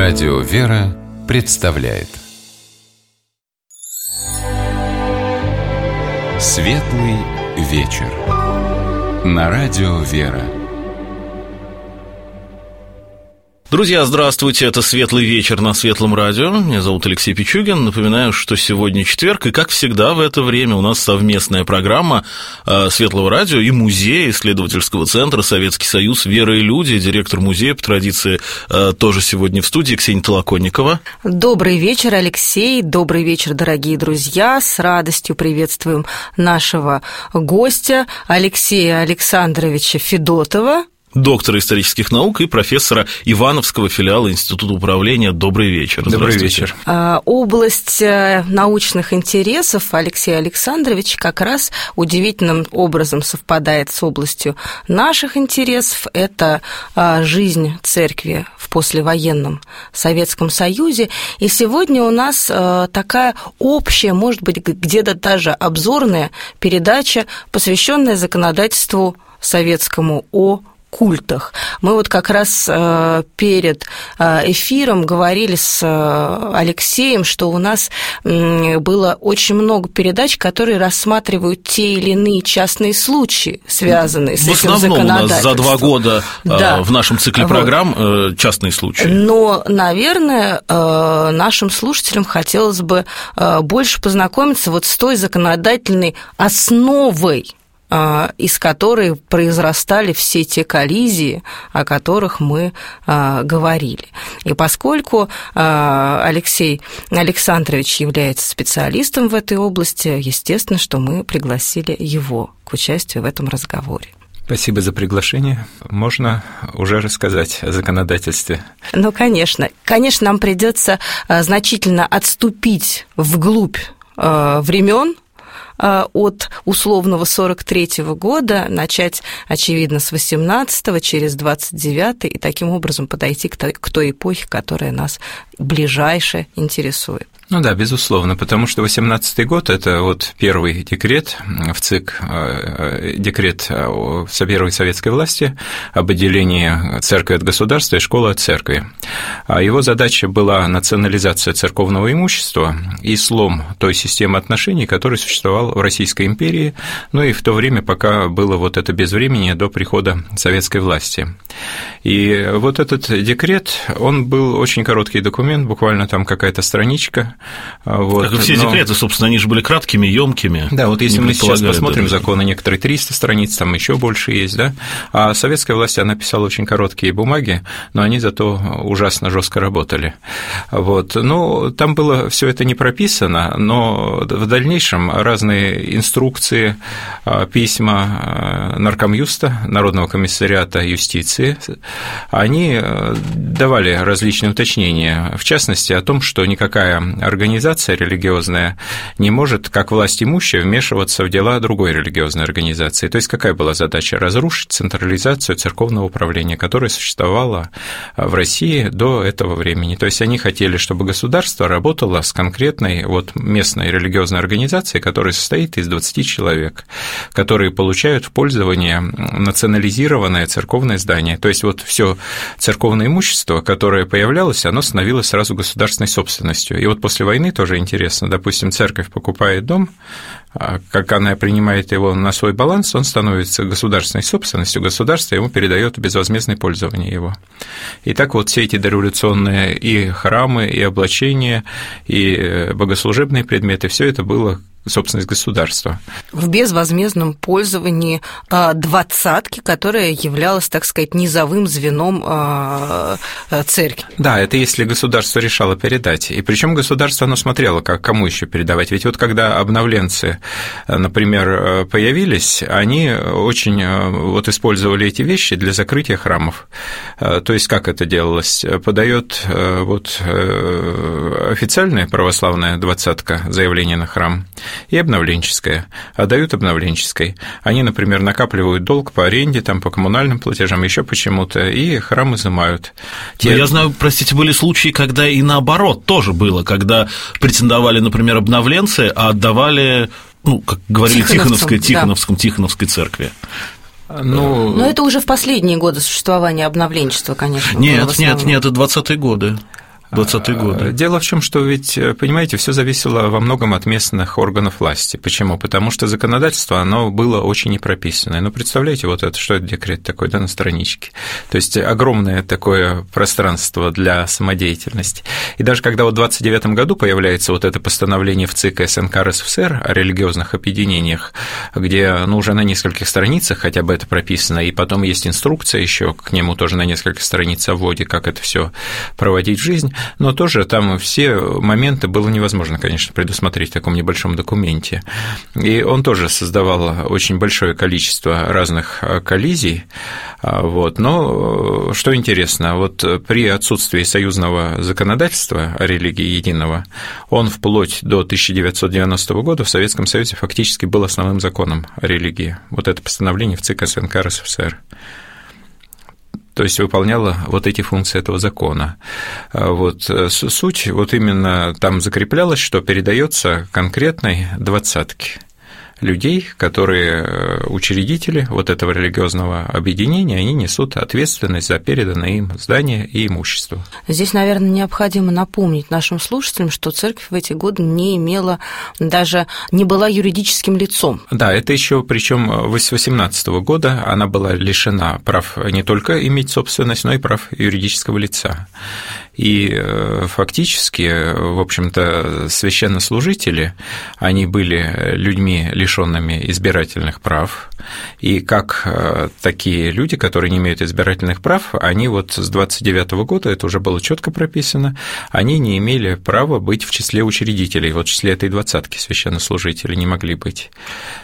Радио «Вера» представляет Светлый вечер на Радио «Вера». Друзья, здравствуйте, это «Светлый вечер» на Светлом радио. Меня зовут Алексей Пичугин. Напоминаю, что сегодня четверг, и, как всегда, в это время у нас совместная программа Светлого радио и музея исследовательского центра «Советский Союз. Вера и люди». Директор музея, по традиции, тоже сегодня в студии, Ксения Толоконникова. Добрый вечер, Алексей. Добрый вечер, дорогие друзья. С радостью приветствуем нашего гостя Алексея Александровича Федотова, Доктора исторических наук и профессора Ивановского филиала Института управления. Добрый вечер. Добрый вечер. Область научных интересов Алексея Александровича как раз удивительным образом совпадает с областью наших интересов. Это жизнь церкви в послевоенном Советском Союзе. И сегодня у нас такая общая, может быть, где-то даже обзорная передача, посвященная законодательству советскому о культах. Мы вот как раз перед эфиром говорили с Алексеем, что у нас было очень много передач, которые рассматривают те или иные частные случаи, связанные с этим законодательством. В основном у нас за 2 года в нашем цикле программ частные случаи. Но, наверное, нашим слушателям хотелось бы больше познакомиться вот с той законодательной основой, из которой произрастали все те коллизии, о которых мы говорили. И поскольку Алексей Александрович является специалистом в этой области, естественно, что мы пригласили его к участию в этом разговоре. Спасибо за приглашение. Можно уже рассказать о законодательстве? Ну, конечно. Конечно, нам придется значительно отступить вглубь времен, от условного 43-го года, начать, очевидно, с 18-го, через 29-й, и таким образом подойти к той эпохе, которая нас ближайше интересует. Ну да, безусловно, потому что 18-й год – это вот первый декрет в ЦИК, декрет первой советской власти об отделении церкви от государства и школы от церкви. Его задача была национализация церковного имущества и слом той системы отношений, которая существовала в Российской империи, ну и в то время, пока было вот это безвременье до прихода советской власти. И вот этот декрет, он был очень короткий документ, буквально там какая-то страничка. Вот, как и все декреты, собственно, они же были краткими, ёмкими. Да, вот если мы сейчас посмотрим законы, некоторые 300 страниц, там еще больше есть, да. А советская власть, она писала очень короткие бумаги, но они зато ужасно жестко работали. Вот. Ну, там было все это не прописано, но в дальнейшем разные инструкции, письма Наркомюста, Народного комиссариата юстиции, они давали различные уточнения, в частности, о том, что никакая организация религиозная не может, как власть имущая, вмешиваться в дела другой религиозной организации. То есть какая была задача? Разрушить централизацию церковного управления, которая существовала в России до этого времени. То есть они хотели, чтобы государство работало с конкретной вот местной религиозной организацией, которая состоит из 20 человек, которые получают в пользование национализированное церковное здание. То есть вот все церковное имущество, которое появлялось, оно становилось сразу государственной собственностью. И вот после войны тоже интересно, допустим, церковь покупает дом, как она принимает его на свой баланс, он становится государственной собственностью, государство ему передает безвозмездное пользование его. И так вот все эти дореволюционные и храмы, и облачения, и богослужебные предметы, все это было собственность государства. В безвозмездном пользовании двадцатки, которая являлась, так сказать, низовым звеном церкви. Да, это если государство решало передать. И причем государство, оно смотрело, кому еще передавать. Ведь вот когда обновленцы, например, появились, они очень вот использовали эти вещи для закрытия храмов. То есть как это делалось? Подает вот официальная православная двадцатка заявление на храм, и обновленческая, отдают обновленческой. Они, например, накапливают долг по аренде, там, по коммунальным платежам, еще почему-то, и храм изымают. Я знаю, простите, были случаи, когда и наоборот тоже было, когда претендовали, например, обновленцы, а отдавали, ну, как говорили, Тихоновской церкви. Но это уже в последние годы существования обновленчества, конечно. Нет, это 20-е годы. 20-е годы. Дело в чем, что ведь, понимаете, все зависело во многом от местных органов власти. Почему? Потому что законодательство, оно было очень непрописанное. Ну, представляете, вот это, что это декрет такой, да, на страничке. То есть огромное такое пространство для самодеятельности. И даже когда вот в 29 году появляется вот это постановление в ЦИК СНК РСФСР о религиозных объединениях, где, ну, уже на нескольких страницах хотя бы это прописано, и потом есть инструкция еще к нему тоже на несколько страниц о вводе, как это все проводить в жизнь, но тоже там все моменты было невозможно, конечно, предусмотреть в таком небольшом документе. И он тоже создавал очень большое количество разных коллизий. Вот. Но что интересно, вот при отсутствии союзного законодательства о религии единого, он вплоть до 1990 года в Советском Союзе фактически был основным законом о религии. Вот это постановление в ЦИК СНК РСФСР. То есть выполняла вот эти функции этого закона. Вот суть вот именно там закреплялась, что передается конкретной двадцатке людей, которые учредители вот этого религиозного объединения, они несут ответственность за переданное им здание и имущество. Здесь, наверное, необходимо напомнить нашим слушателям, что церковь в эти годы не имела, даже не была юридическим лицом. Да, это еще, причем с 2018 года она была лишена прав не только иметь собственность, но и прав юридического лица. И фактически, в общем-то, священнослужители, они были людьми, лишенными избирательных прав, и как такие люди, которые не имеют избирательных прав, они вот с 29 года, это уже было четко прописано, они не имели права быть в числе учредителей, вот в числе этой двадцатки священнослужителей не могли быть.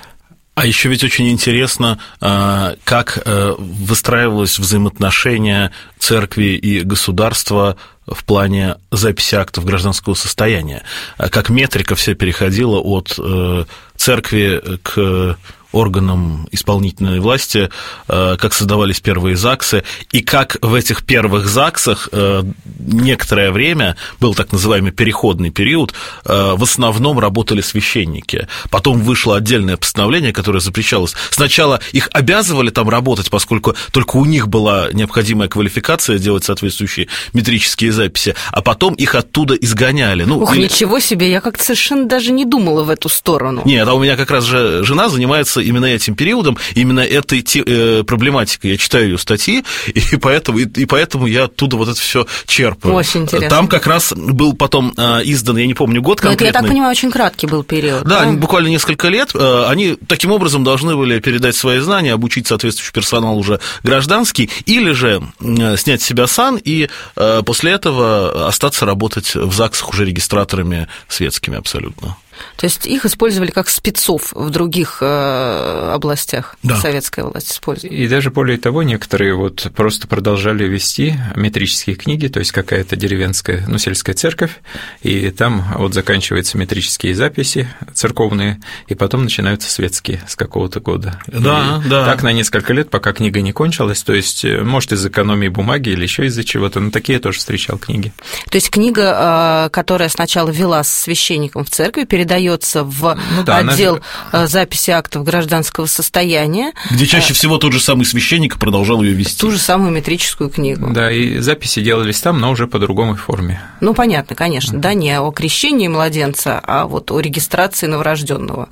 А еще ведь очень интересно, как выстраивалось взаимоотношение церкви и государства в плане записи актов гражданского состояния, как метрика вся переходила от церкви к органам исполнительной власти, как создавались первые ЗАГСы, и как в этих первых ЗАГСах некоторое время, был так называемый переходный период, в основном работали священники. Потом вышло отдельное постановление, которое запрещалось. Сначала их обязывали там работать, поскольку только у них была необходимая квалификация делать соответствующие метрические записи, а потом их оттуда изгоняли. Ничего себе, я как-то совершенно даже не думала в эту сторону. Нет, а у меня как раз же жена занимается именно этим периодом, именно этой проблематикой. Я читаю ее статьи, и поэтому я оттуда вот это все черпаю. Очень интересно. Там как раз был потом издан, я не помню год конкретный. Но это, я так понимаю, очень краткий был период. Да, буквально несколько лет. Они таким образом должны были передать свои знания, обучить соответствующий персонал уже гражданский, или же снять с себя сан и после этого остаться работать в ЗАГСах уже регистраторами светскими абсолютно. То есть их использовали как спецов в других областях, да. Советская власть использовала. И даже более того, некоторые вот просто продолжали вести метрические книги, то есть какая-то деревенская, сельская церковь, и там вот заканчиваются метрические записи церковные, и потом начинаются светские с какого-то года. Да, и да. Так на несколько лет, пока книга не кончилась, то есть, может, из экономии бумаги или еще из-за чего-то, но такие я тоже встречал книги. То есть книга, которая сначала велась священником в церкви, передается в отдел записи актов гражданского состояния. Где чаще всего тот же самый священник продолжал ее вести. Ту же самую метрическую книгу. Да, и записи делались там, но уже по другой форме. Понятно, конечно, да, не о крещении младенца, а вот о регистрации новорожденного.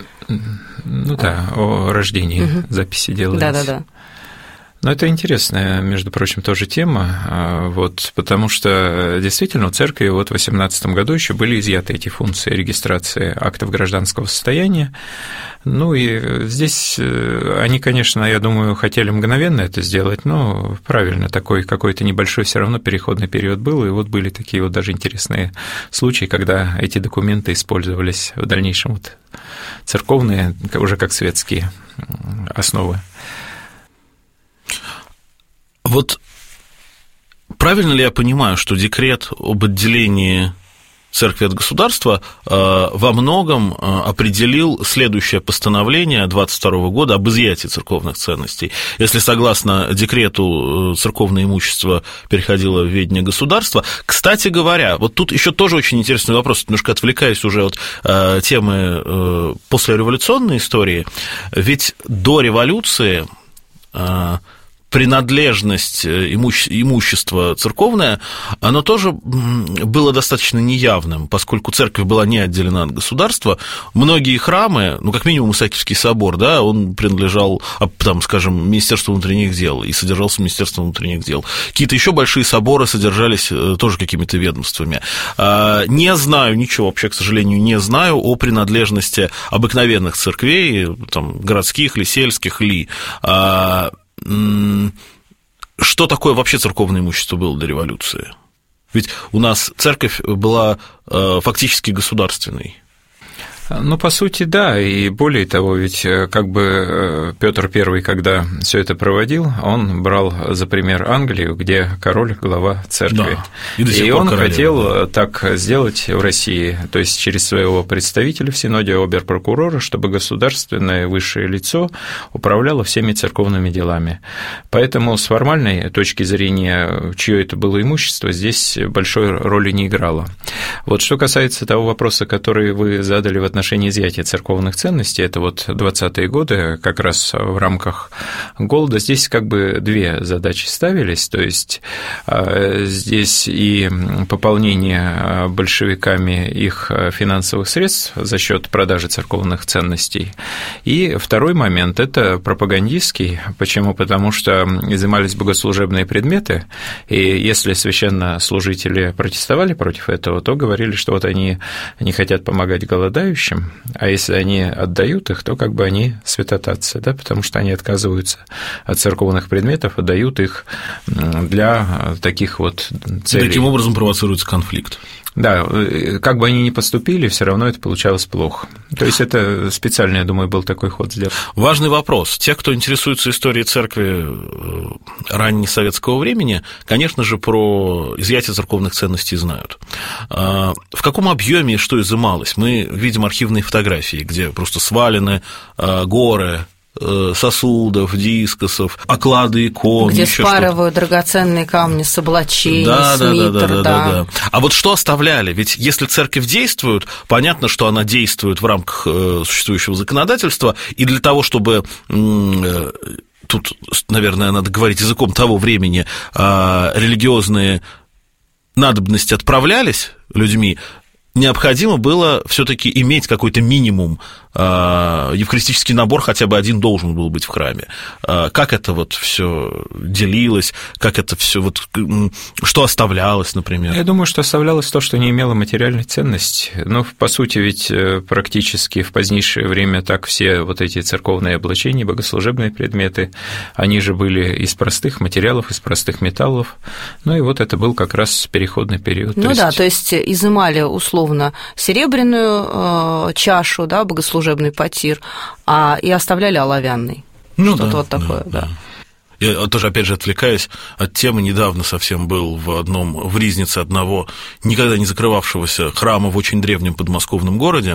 О рождении записи делались. Да. Но это интересная, между прочим, тоже тема, потому что действительно у церкви в 2018 году еще были изъяты эти функции регистрации актов гражданского состояния. И здесь они, конечно, я думаю, хотели мгновенно это сделать, но правильно, такой какой-то небольшой все равно переходный период был, и были такие даже интересные случаи, когда эти документы использовались в дальнейшем церковные, уже как светские основы. Правильно ли я понимаю, что декрет об отделении церкви от государства во многом определил следующее постановление 22 года об изъятии церковных ценностей? Если согласно декрету церковное имущество переходило в ведение государства. Кстати говоря, тут еще тоже очень интересный вопрос, немножко отвлекаясь уже от темы послереволюционной истории, ведь до революции принадлежность имущества церковное, оно тоже было достаточно неявным, поскольку церковь была не отделена от государства. Многие храмы, ну, как минимум Исаакиевский собор, да, он принадлежал, там, скажем, Министерству внутренних дел и содержался Министерством внутренних дел. Какие-то еще большие соборы содержались тоже какими-то ведомствами. Не знаю ничего, вообще, к сожалению, не знаю о принадлежности обыкновенных церквей, там, городских ли, сельских ли. Что такое вообще церковное имущество было до революции? Ведь у нас церковь была фактически государственной. Ну, по сути, да, и более того, ведь как бы Петр I, когда все это проводил, он брал за пример Англию, где король – глава церкви. Да. И он хотел так сделать в России, то есть через своего представителя в Синоде, обер-прокурора, чтобы государственное высшее лицо управляло всеми церковными делами. Поэтому с формальной точки зрения, чье это было имущество, здесь большой роли не играло. Вот что касается того вопроса, который вы задали в отношении изъятия церковных ценностей, это вот 20-е годы, как раз в рамках голода, здесь как бы две задачи ставились, то есть здесь и пополнение большевиками их финансовых средств за счет продажи церковных ценностей, и второй момент – это пропагандистский. Почему? Потому что изымались богослужебные предметы, и если священнослужители протестовали против этого, то говорили, что вот они не хотят помогать голодающим, а если они отдают их, то как бы они святотатцы, да, потому что они отказываются от церковных предметов, отдают их для таких вот целей. И таким образом провоцируется конфликт. Да, как бы они ни поступили, все равно это получалось плохо. То есть это специально, я думаю, был такой ход сделан. Важный вопрос. Те, кто интересуется историей церкви раннесоветского времени, конечно же, про изъятие церковных ценностей знают. В каком объеме и что изымалось? Мы видим архивные фотографии, где просто свалены горы сосудов, дискосов, оклады икон. Где спарывают драгоценные камни с облачений, да, с митр, да. А вот что оставляли? Ведь если церковь действует, понятно, что она действует в рамках существующего законодательства, и для того, чтобы... Тут, наверное, надо говорить языком того времени, религиозные надобности отправлялись людьми, необходимо было все-таки иметь какой-то минимум, евхаристический набор хотя бы один должен был быть в храме. Как это вот все делилось, как это все вот, что оставлялось, например? Я думаю, что оставлялось то, что не имело материальной ценности. Но, по сути, ведь практически в позднейшее время так все вот эти церковные облачения, богослужебные предметы, они же были из простых материалов, из простых металлов. Ну и вот это был как раз переходный период. То есть изымали условно серебряную чашу, да, богослужебный потир, и оставляли оловянный. Что-то вот такое, да. Я тоже, опять же, отвлекаясь от темы, недавно совсем был в Ризнице одного никогда не закрывавшегося храма в очень древнем подмосковном городе,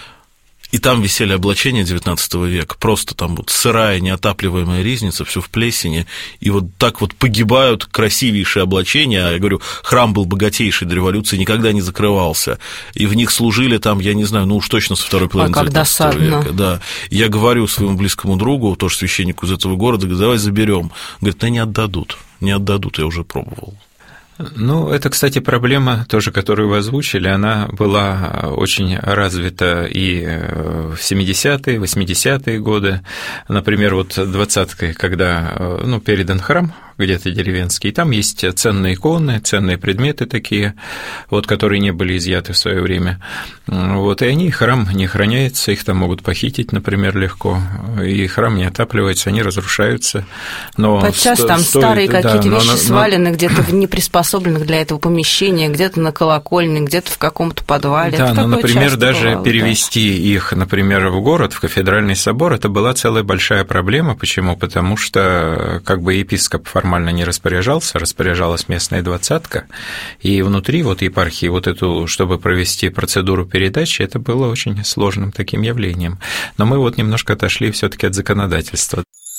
и там висели облачения XIX века, просто там вот сырая, неотапливаемая ризница, все в плесени, и вот так вот погибают красивейшие облачения, я говорю, храм был богатейший до революции, никогда не закрывался, и в них служили там, я не знаю, уж точно со второй половины XIX века. Да. Я говорю своему близкому другу, тоже священнику из этого города, говорю, давай заберем. Говорит, не отдадут, я уже пробовал. Ну, это, кстати, проблема тоже, которую вы озвучили, она была очень развита и в 70-е, 80-е годы. Например, вот 20-е, когда передан храм где-то деревенский, там есть ценные иконы, ценные предметы такие, вот, которые не были изъяты в свое время. Вот, и храм не охраняется, их там могут похитить, например, легко, и храм не отапливается, они разрушаются. Но подчас там старые какие-то вещи свалены где-то в неприспособленных для этого помещениях, где-то на колокольне, где-то в каком-то подвале. Да, например, даже бывало, перевести их, например, в город, в кафедральный собор, это была целая большая проблема. Почему? Потому что как бы епископ формально не распоряжалась местная двадцатка, и внутри вот епархии вот эту, чтобы провести процедуру передачи, это было очень сложным таким явлением. Но мы вот немножко отошли все-таки от законодательства.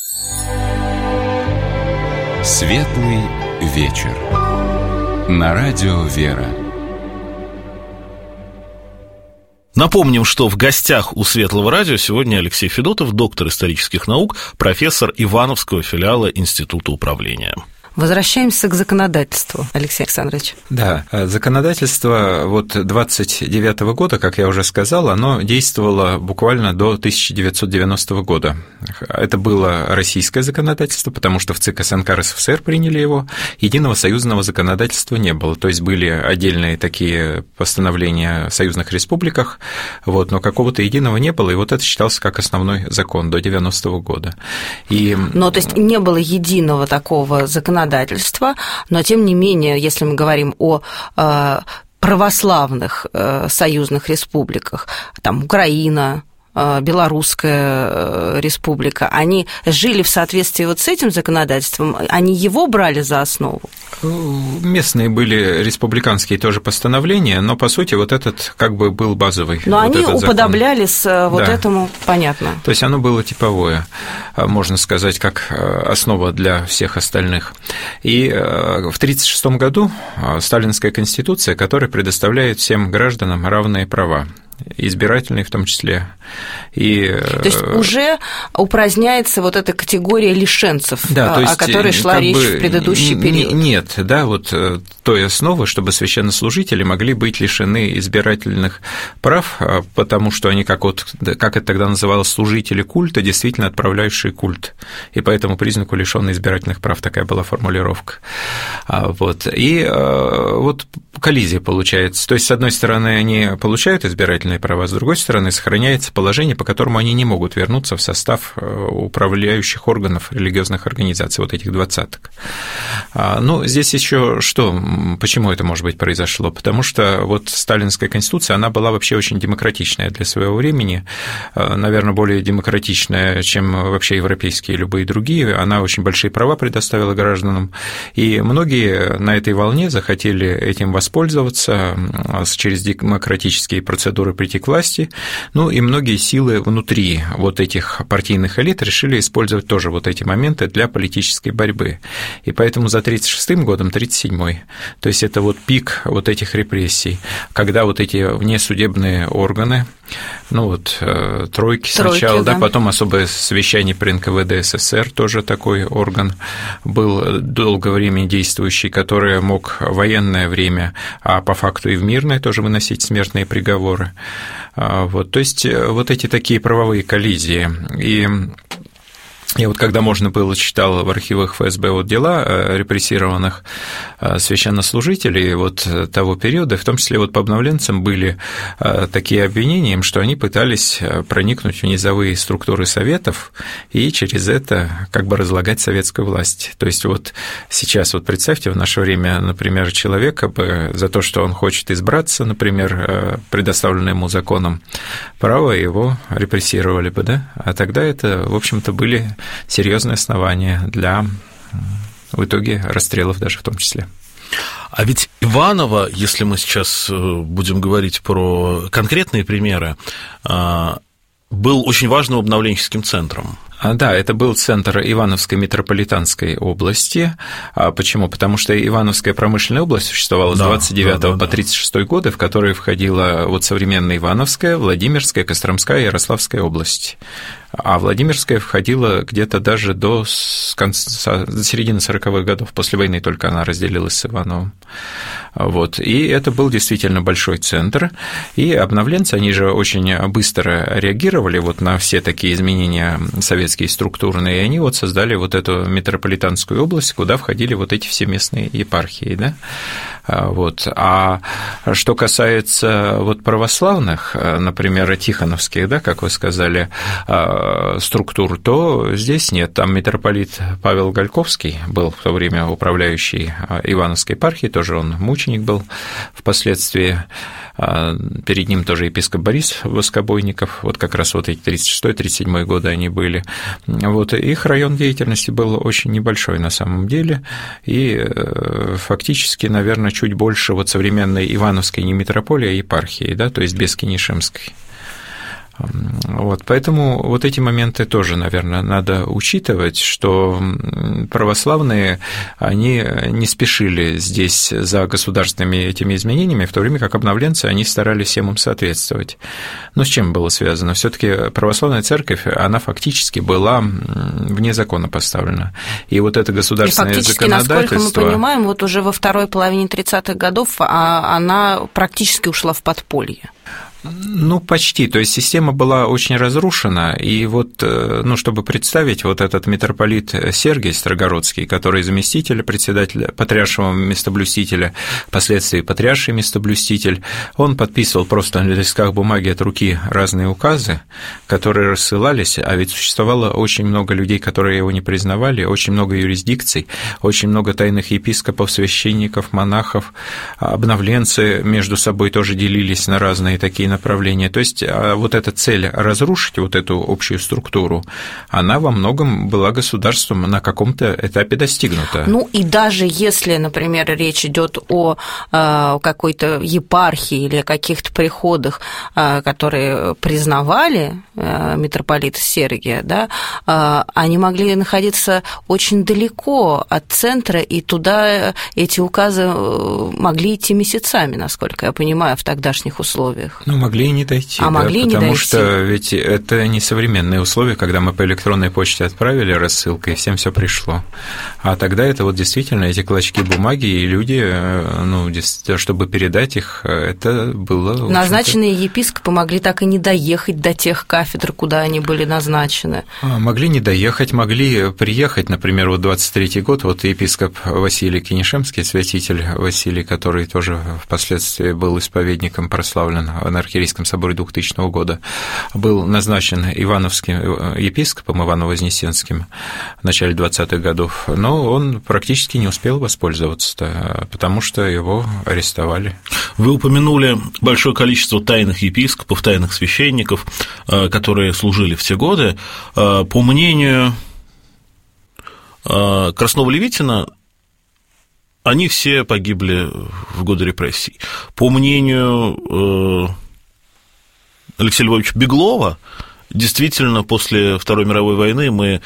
Светлый вечер. На радио «Вера». Напомним, что в гостях у Светлого радио сегодня Алексей Федотов, доктор исторических наук, профессор Ивановского филиала Института управления. Возвращаемся к законодательству, Алексей Александрович. Да, законодательство 29 года, как я уже сказал, оно действовало буквально до 1990 года. Это было российское законодательство, потому что в ЦИК СНК РСФСР приняли его, единого союзного законодательства не было, то есть были отдельные такие постановления в союзных республиках, но какого-то единого не было, и это считался как основной закон до 90 года. То есть не было единого такого законодательства, но тем не менее, если мы говорим о православных союзных республиках, там Украина, Белорусская республика, они жили в соответствии с этим законодательством, они его брали за основу? Местные были республиканские тоже постановления, но, по сути, этот был базовый. Но они уподоблялись этому, понятно. То есть оно было типовое, можно сказать, как основа для всех остальных. И в 1936 году Сталинская конституция, которая предоставляет всем гражданам равные права, избирательные в том числе. То есть уже упраздняется эта категория лишенцев, о которой шла речь в предыдущий период. Нет, той основы, чтобы священнослужители могли быть лишены избирательных прав, потому что они, как это тогда называлось, служители культа, действительно отправляющие культ, и по этому признаку лишённые избирательных прав, такая была формулировка. И коллизия получается. То есть, с одной стороны, они получают избирательные права, с другой стороны, сохраняется положение, по которому они не могут вернуться в состав управляющих органов религиозных организаций, этих двадцаток. Здесь еще что? Почему это, может быть, произошло? Потому что Сталинская конституция, она была вообще очень демократичная для своего времени, наверное, более демократичная, чем вообще европейские и любые другие. Она очень большие права предоставила гражданам, и многие на этой волне захотели этим воспользоваться, через демократические процедуры прийти к власти, и многие силы внутри этих партийных элит решили использовать тоже эти моменты для политической борьбы. И поэтому за 1936 годом, 1937, то есть это пик этих репрессий, когда эти внесудебные органы, тройки сначала, да, потом особое совещание при НКВД СССР, тоже такой орган был долгое время действующий, который мог в военное время, а по факту и в мирное тоже выносить смертные приговоры. То есть эти такие правовые коллизии. И я когда можно было, читал в архивах ФСБ дела репрессированных священнослужителей того периода, в том числе по обновленцам были такие обвинения, что они пытались проникнуть в низовые структуры советов и через это разлагать советскую власть. То есть сейчас представьте, в наше время, например, человека бы за то, что он хочет избраться, например, предоставленное ему законом право, его репрессировали бы, да? А тогда это, в общем-то, были серьезные основания для, в итоге, расстрелов даже в том числе. А ведь Иваново, если мы сейчас будем говорить про конкретные примеры, был очень важным обновленческим центром. Да, это был центр Ивановской митрополитанской области. Почему? Потому что Ивановская промышленная область существовала с 29 по 36 годы, в которой входила современная Ивановская, Владимирская, Костромская и Ярославская области. А Владимирская входила где-то даже до середины 40-х годов, после войны только она разделилась с Ивановым. И это был действительно большой центр, и обновленцы, они же очень быстро реагировали на все такие изменения советские структурные, и они создали эту митрополитанскую область, куда входили эти все местные епархии, да? А что касается православных, например, тихоновских, да, как вы сказали, структур, то здесь нет. Там митрополит Павел Гальковский был в то время управляющий Ивановской епархией, тоже он мученик был впоследствии. Перед ним тоже епископ Борис Воскобойников, как раз эти 36-37 годы они были. Их район деятельности был очень небольшой на самом деле, и фактически, наверное, чуть больше современной Ивановской не митрополии, а епархии, да, то есть без Кинешемской. Вот, поэтому вот эти моменты тоже, наверное, надо учитывать, что православные, они не спешили здесь за государственными этими изменениями, в то время как обновленцы, они старались всем им соответствовать. Но с чем было связано? Все-таки православная церковь, она фактически была вне закона поставлена. И вот это государственное законодательство... Насколько мы понимаем, вот уже во второй половине 30-х годов она практически ушла в подполье. Ну, почти. То есть система была очень разрушена, и вот, ну, чтобы представить, вот этот митрополит Сергий Строгородский, который заместитель председателя, патриаршего местоблюстителя, впоследствии патриарший местоблюститель, он подписывал просто на листках бумаги от руки разные указы, которые рассылались, а ведь существовало очень много людей, которые его не признавали, очень много юрисдикций, очень много тайных епископов, священников, монахов, обновленцы между собой тоже делились на разные такие направления. То есть вот эта цель разрушить вот эту общую структуру, она во многом была государством на каком-то этапе достигнута. Ну и даже если, например, речь идет о какой-то епархии или о каких-то приходах, которые признавали митрополита Сергия, да, они могли находиться очень далеко от центра, и туда эти указы могли идти месяцами, насколько я понимаю, в тогдашних условиях. Ну, могли и не дойти, потому что ведь это не современные условия, когда мы по электронной почте отправили рассылкой, и всем все пришло. А тогда это вот действительно эти клочки бумаги, и люди, ну, чтобы передать их, это было... Назначенные епископы могли так и не доехать до тех кафедр, куда они были назначены. Могли не доехать, могли приехать, например, вот 23-й год, вот епископ Василий Кенишемский, святитель Василий, который тоже впоследствии был исповедником, прославлен в Архиерейском соборе 2000 года, был назначен ивановским епископом, Иваново-Вознесенским в начале 20-х годов, но он практически не успел воспользоваться, потому что его арестовали. Вы упомянули большое количество тайных епископов, тайных священников, которые служили в те годы. По мнению Краснова-Левитина, они все погибли в годы репрессий. По мнению Алексея Львовича Беглова, действительно, после Второй мировой войны мы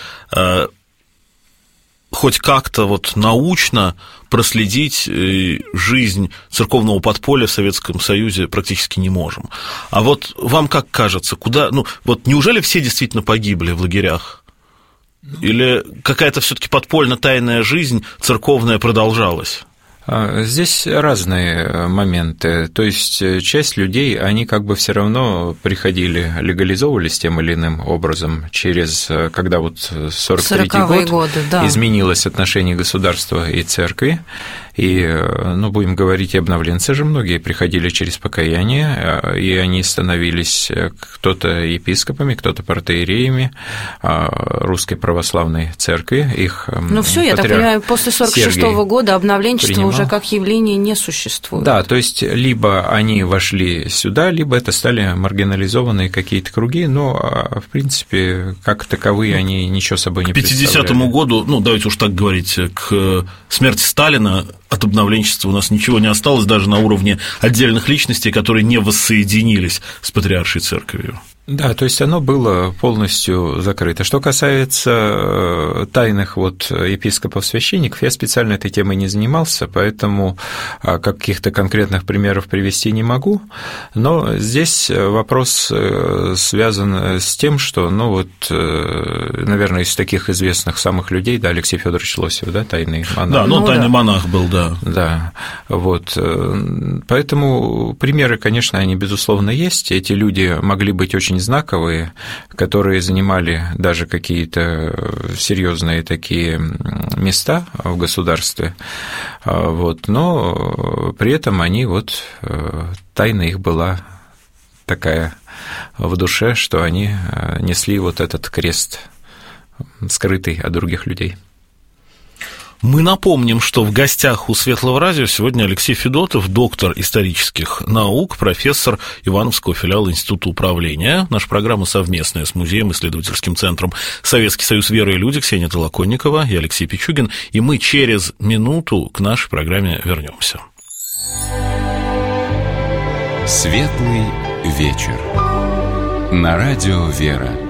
хоть как-то вот научно проследить жизнь церковного подполья в Советском Союзе практически не можем. А вот вам как кажется, куда, ну, вот неужели все действительно погибли в лагерях? Или какая-то все-таки подпольно-тайная жизнь церковная продолжалась? Здесь разные моменты, то есть часть людей, они как бы все равно приходили, легализовывались тем или иным образом через, когда вот 43-й год годы, да, изменилось отношение государства и церкви, и, ну, будем говорить, и обновленцы же многие приходили через покаяние, и они становились кто-то епископами, кто-то протоиереями Русской Православной Церкви. Их ну, все, я так понимаю, после 46-го года обновленчество уже как явление не существует. Да, то есть либо они вошли сюда, либо это стали маргинализованные какие-то круги, но, в принципе, как таковые они ничего собой не представляли. К 50-му году, ну, давайте уж так говорить, к смерти Сталина от обновленчества у нас ничего не осталось, даже на уровне отдельных личностей, которые не воссоединились с Патриаршей Церковью. Да, то есть оно было полностью закрыто. Что касается тайных вот епископов-священников, я специально этой темой не занимался, поэтому каких-то конкретных примеров привести не могу, но здесь вопрос связан с тем, что, ну вот, наверное, из таких известных самых людей, да, Алексей Федорович Лосев, да, тайный монах. Да, ну тайный монах был, да. Да, вот, поэтому примеры, конечно, они, безусловно, есть, эти люди могли быть очень знаковые, которые занимали даже какие-то серьезные такие места в государстве, вот, но при этом они вот, тайна их была такая в душе, что они несли вот этот крест, скрытый от других людей. Мы напомним, что в гостях у Светлого радио сегодня Алексей Федотов, доктор исторических наук, профессор Ивановского филиала Института управления. Наша программа совместная с музеем-исследовательским центром «Советский союз веры и люди», Ксения Толоконникова и Алексей Пичугин, и мы через минуту к нашей программе вернемся. Светлый вечер. На радио «Вера».